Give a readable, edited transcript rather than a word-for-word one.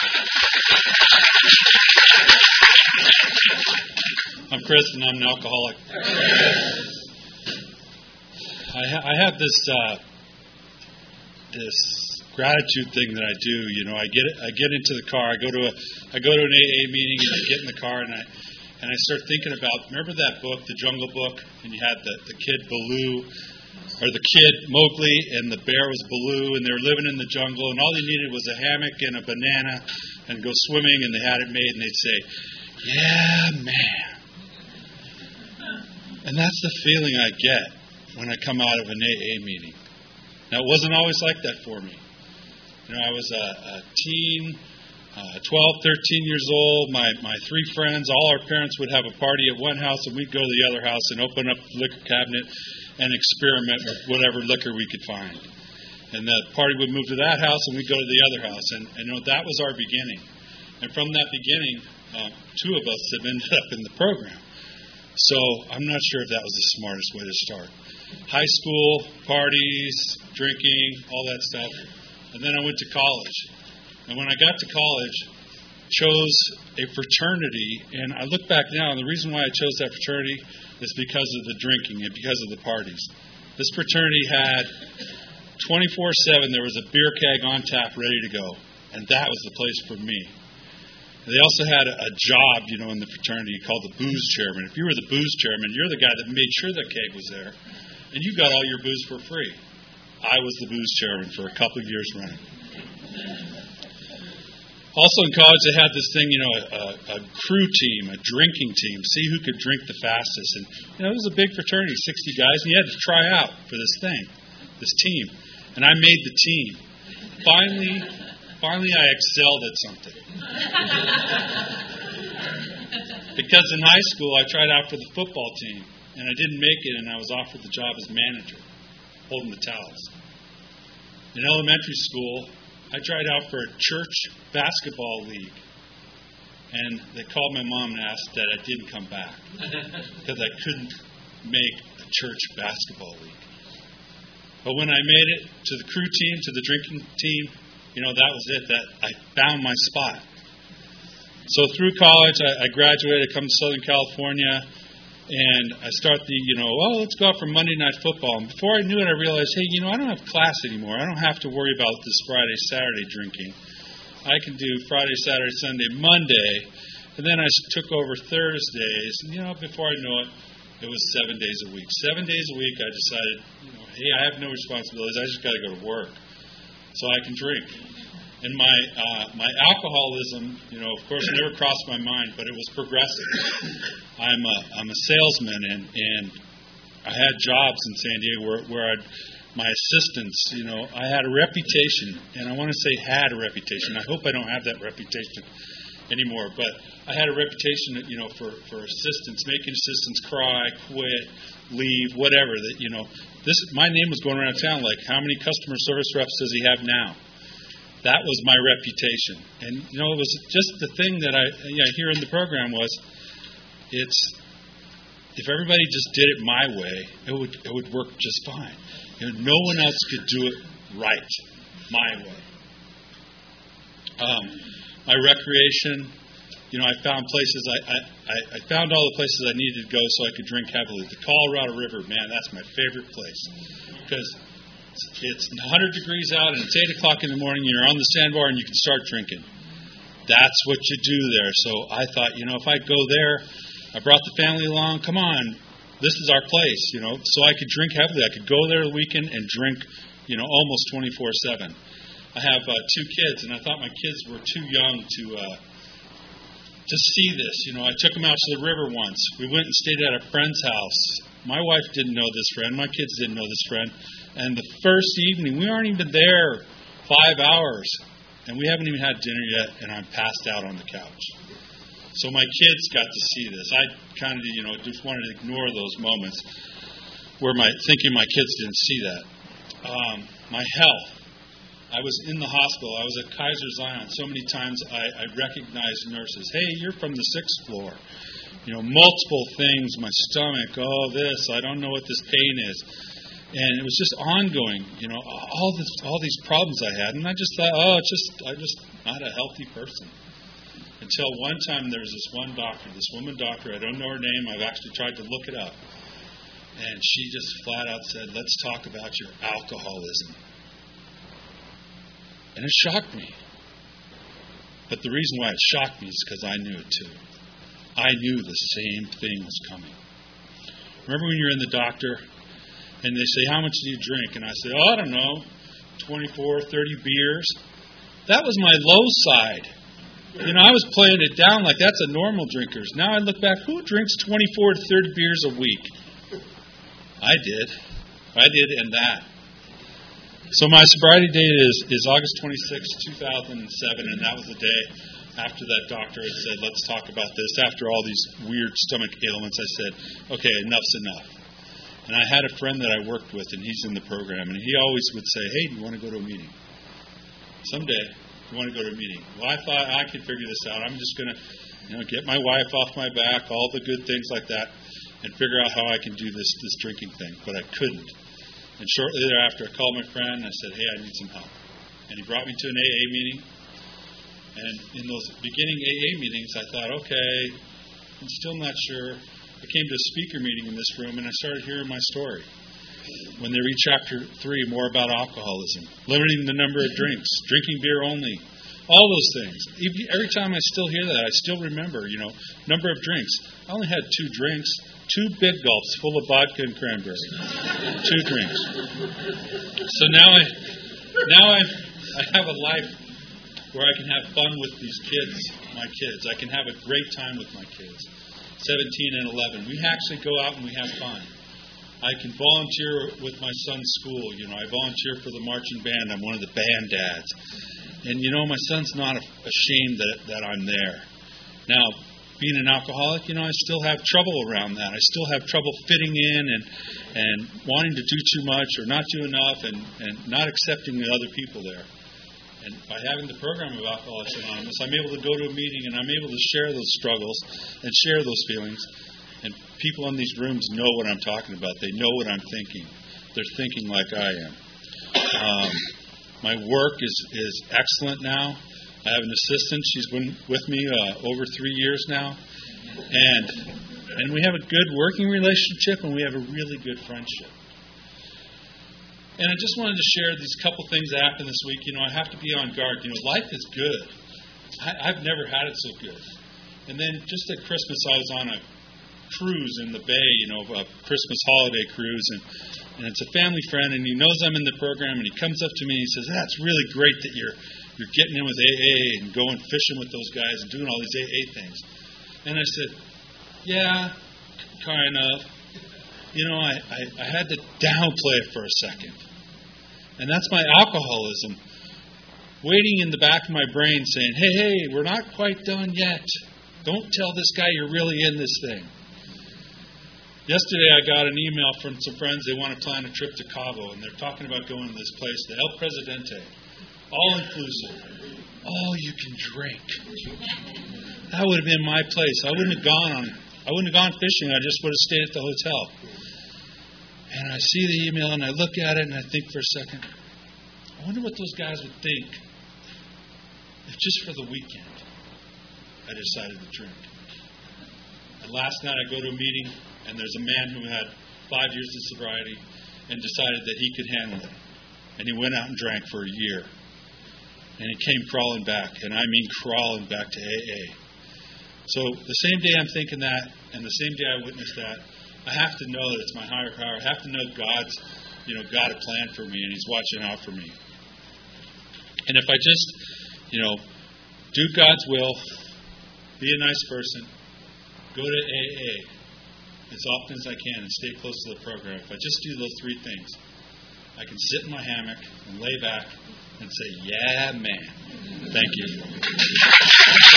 I'm Chris, and I'm an alcoholic. I have this gratitude thing that I do. You know, I get into the car. I go to an AA meeting, and I get in the car, and I start thinking about. Remember that book, The Jungle Book, and you had the kid Baloo, or the kid Mowgli, and the bear was Baloo, and they were living in the jungle, and all they needed was a hammock and a banana, and go swimming, and they had it made, and they'd say, "Yeah, man." And that's the feeling I get when I come out of an AA meeting. Now, it wasn't always like that for me. You know, I was a teen, 12, 13 years old. My three friends, all our parents would have a party at one house, and we'd go to the other house and open up the liquor cabinet and experiment with whatever liquor we could find. And the party would move to that house, and we'd go to the other house. And you know, that was our beginning. And from that beginning, two of us have ended up in the program. So I'm not sure if that was the smartest way to start. High school, parties, drinking, all that stuff. And then I went to college. And when I got to college, chose a fraternity. And I look back now, and the reason why I chose that fraternity is because of the drinking and because of the parties. This fraternity had 24/7, there was a beer keg on tap ready to go. And that was the place for me. They also had a job, you know, in the fraternity called the booze chairman. If you were the booze chairman, you're the guy that made sure the keg was there, and you got all your booze for free. I was the booze chairman for a couple of years running. Also in college, they had this thing, you know, a crew team, a drinking team, see who could drink the fastest. And, you know, it was a big fraternity, 60 guys, and you had to try out for this thing, this team. And I made the team. Finally, I excelled at something. Because in high school, I tried out for the football team, and I didn't make it, and I was offered the job as manager, holding the towels. In elementary school, I tried out for a church basketball league, and they called my mom and asked that I didn't come back because I couldn't make a church basketball league. But when I made it to the crew team, to the drinking team, you know, that was it. That I found my spot. So through college, I graduated, I come to Southern California, and I start let's go out for Monday Night Football. And before I knew it, I realized, hey, you know, I don't have class anymore. I don't have to worry about this Friday, Saturday drinking. I can do Friday, Saturday, Sunday, Monday. And then I took over Thursdays. And, you know, before I know it, it was 7 days a week. 7 days a week, I decided, you know, hey, I have no responsibilities. I just got to go to work so I can drink. And my alcoholism, you know, of course, never crossed my mind, but it was progressive. I'm a salesman, and I had jobs in San Diego where my assistants, you know, I had a reputation, and I want to say had a reputation. I hope I don't have that reputation anymore, but I had a reputation, you know, for assistants, making assistants cry, quit, leave, whatever. That, you know, my name was going around town like, how many customer service reps does he have now? That was my reputation. And, you know, it was just the thing that I hear in the program was, if everybody just did it my way, it would work just fine. You know, no one else could do it right my way. My recreation, you know, I found places, I found all the places I needed to go so I could drink heavily. The Colorado River, man, that's my favorite place. Because it's 100 degrees out and it's 8 o'clock in the morning, you're on the sandbar and you can start drinking. That's what you do there. So I thought, you know, if I go there, I brought the family along, come on, this is our place, you know, so I could drink heavily. I could go there the weekend and drink, you know, almost 24/7. I have 2 kids, and I thought my kids were too young to see this. You know, I took them out to the river once. We went and stayed at a friend's house. My wife didn't know this friend. My kids didn't know this friend. And the first evening, we aren't even there 5 hours, and we haven't even had dinner yet, and I'm passed out on the couch. So my kids got to see this. I kind of, you know, just wanted to ignore those moments where thinking my kids didn't see that. My health. I was in the hospital. I was at Kaiser Zion. So many times I recognized nurses. Hey, you're from the 6th floor. You know, multiple things. My stomach. Oh, this. I don't know what this pain is. And it was just ongoing. You know, all these problems I had. And I just thought, not a healthy person. Until one time there was this one doctor, this woman doctor, I don't know her name, I've actually tried to look it up. And she just flat out said, let's talk about your alcoholism. And it shocked me. But the reason why it shocked me is because I knew it too. I knew the same thing was coming. Remember when you're in the doctor and they say, how much do you drink? And I say, I don't know, 24, 30 beers. That was my low side. I was playing it down like that's a normal drinker's. Now I look back, who drinks 24 to 30 beers a week? I did, and that. So my sobriety date is August 26, 2007, and that was the day after that doctor had said, let's talk about this. After all these weird stomach ailments, I said, okay, enough's enough. And I had a friend that I worked with, and he's in the program, and he always would say, hey, do you want to go to a meeting? Someday, you want to go to a meeting. Well, I thought I could figure this out. I'm just going to get my wife off my back, all the good things like that, and figure out how I can do this drinking thing. But I couldn't. And shortly thereafter, I called my friend, and I said, hey, I need some help. And he brought me to an AA meeting. And in those beginning AA meetings, I thought, okay, I'm still not sure. I came to a speaker meeting in this room, and I started hearing my story. When they read chapter 3, more about alcoholism, limiting the number of drinks, drinking beer only, all those things. Every time I still hear that, I still remember, number of drinks. I only had 2 drinks, 2 big gulps full of vodka and cranberry. 2 drinks. So now I have a life where I can have fun with these kids, my kids. I can have a great time with my kids, 17 and 11. We actually go out and we have fun. I can volunteer with my son's school. I volunteer for the marching band. I'm one of the band dads. And, my son's not ashamed that I'm there. Now, being an alcoholic, I still have trouble around that. I still have trouble fitting in and wanting to do too much or not do enough and not accepting the other people there. And by having the program of Alcoholics Anonymous, I'm able to go to a meeting and I'm able to share those struggles and share those feelings. And people in these rooms know what I'm talking about. They know what I'm thinking. They're thinking like I am. My work is excellent now. I have an assistant. She's been with me over 3 years now. And we have a good working relationship, and we have a really good friendship. And I just wanted to share these couple things that happened this week. I have to be on guard. Life is good. I've never had it so good. And then just at Christmas, I was on a cruise in the bay, a Christmas holiday cruise, and it's a family friend, and he knows I'm in the program, and he comes up to me and he says, that's really great that you're getting in with AA and going fishing with those guys and doing all these AA things. And I said, yeah, kind of. I had to downplay it for a second. And that's my alcoholism waiting in the back of my brain saying, hey, we're not quite done yet. Don't tell this guy you're really in this thing. Yesterday I got an email from some friends. They want to plan a trip to Cabo, and they're talking about going to this place, the El Presidente, all inclusive. All you can drink. That would have been my place. I wouldn't have gone fishing. I just would have stayed at the hotel. And I see the email and I look at it and I think for a second, I wonder what those guys would think if just for the weekend I decided to drink. And last night I go to a meeting and there's a man who had 5 years of sobriety and decided that he could handle it. And he went out and drank for a year. And he came crawling back, and I mean crawling back to AA. So the same day I'm thinking that, and the same day I witnessed that, I have to know that it's my higher power. I have to know God's, got a plan for me, and He's watching out for me. And if I just, do God's will, be a nice person, go to AA as often as I can, and stay close to the program. If I just do those 3 things, I can sit in my hammock and lay back and say, yeah, man. Thank you.